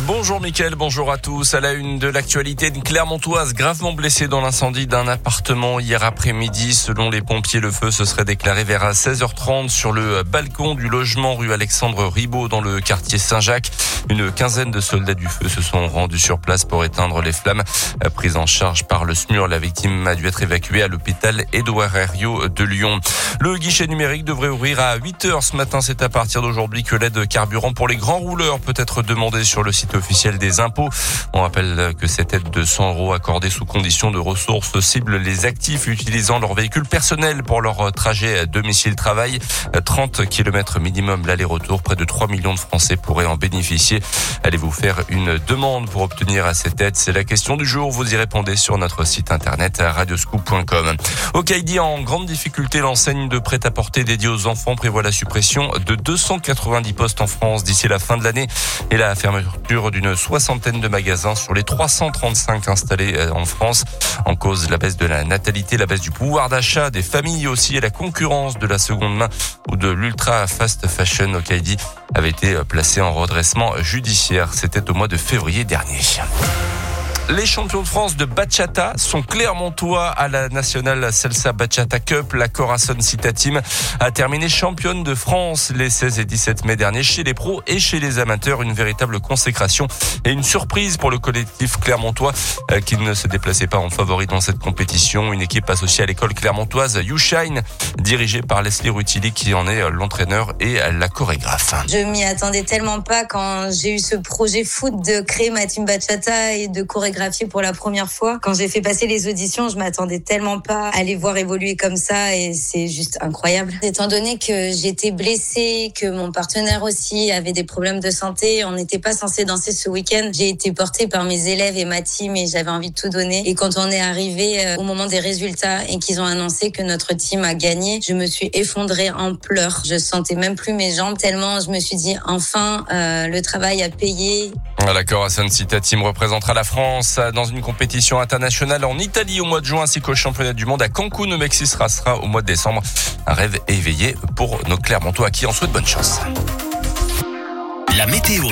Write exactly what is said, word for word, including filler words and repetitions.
Bonjour Mickaël, bonjour à tous. À la une de l'actualité, une Clermontoise gravement blessée dans l'incendie d'un appartement hier après-midi. Selon les pompiers, le feu se serait déclaré vers seize heures trente sur le balcon du logement rue Alexandre Ribot dans le quartier Saint-Jacques. Une quinzaine de soldats du feu se sont rendus sur place pour éteindre les flammes. Prise en charge par le S M U R, la victime a dû être évacuée à l'hôpital Édouard Herriot de Lyon. Le guichet numérique devrait ouvrir à huit heures ce matin. C'est à partir d'aujourd'hui que l'aide carburant pour les grands rouleurs peut être demandée sur le site officiel des impôts. On rappelle que cette aide de cent euros accordée sous condition de ressources cible les actifs utilisant leur véhicule personnel pour leur trajet domicile-travail. trente kilomètres minimum l'aller-retour. Près de trois millions de Français pourraient en bénéficier. Allez-vous faire une demande pour obtenir cette aide? C'est la question du jour. Vous y répondez sur notre site internet radioscoop point com. Au Caïdi, en grande difficulté, l'enseigne de prêt-à-porter dédiée aux enfants prévoit la suppression de deux cent quatre-vingt-dix postes en France d'ici la fin de l'année et la fermeture d'une soixantaine de magasins sur les trois cent trente-cinq installés en France. En cause, la baisse de la natalité, la baisse du pouvoir d'achat des familles aussi et la concurrence de la seconde main ou de l'ultra fast fashion. Au Caïdi avait été placé en redressement judiciaire. C'était au mois de février dernier. Les champions de France de bachata sont clermontois à la National Salsa Bachata Cup. La Corazon Cita Team a terminé championne de France les seize et dix-sept mai dernier chez les pros et chez les amateurs. Une véritable consécration et une surprise pour le collectif clermontois qui ne se déplaçait pas en favori dans cette compétition. Une équipe associée à l'école clermontoise You Shine, dirigée par Leslie Rutili qui en est l'entraîneur et la chorégraphe. Je m'y attendais tellement pas quand j'ai eu ce projet foot de créer ma team bachata et de chorégraphier pour la première fois. Quand j'ai fait passer les auditions, je m'attendais tellement pas à les voir évoluer comme ça et c'est juste incroyable. Étant donné que j'étais blessée, que mon partenaire aussi avait des problèmes de santé, on n'était pas censé danser ce week-end. J'ai été portée par mes élèves et ma team et j'avais envie de tout donner. Et quand on est arrivé euh, au moment des résultats et qu'ils ont annoncé que notre team a gagné, je me suis effondrée en pleurs. Je sentais même plus mes jambes tellement je me suis dit enfin euh, le travail a payé. La Corazon Cita Team représentera la France dans une compétition internationale en Italie au mois de juin ainsi qu'au championnat du monde à Cancun au Mexique sera, sera au mois de décembre. Un rêve éveillé pour nos Clermontois à qui on souhaite bonne chance. La météo.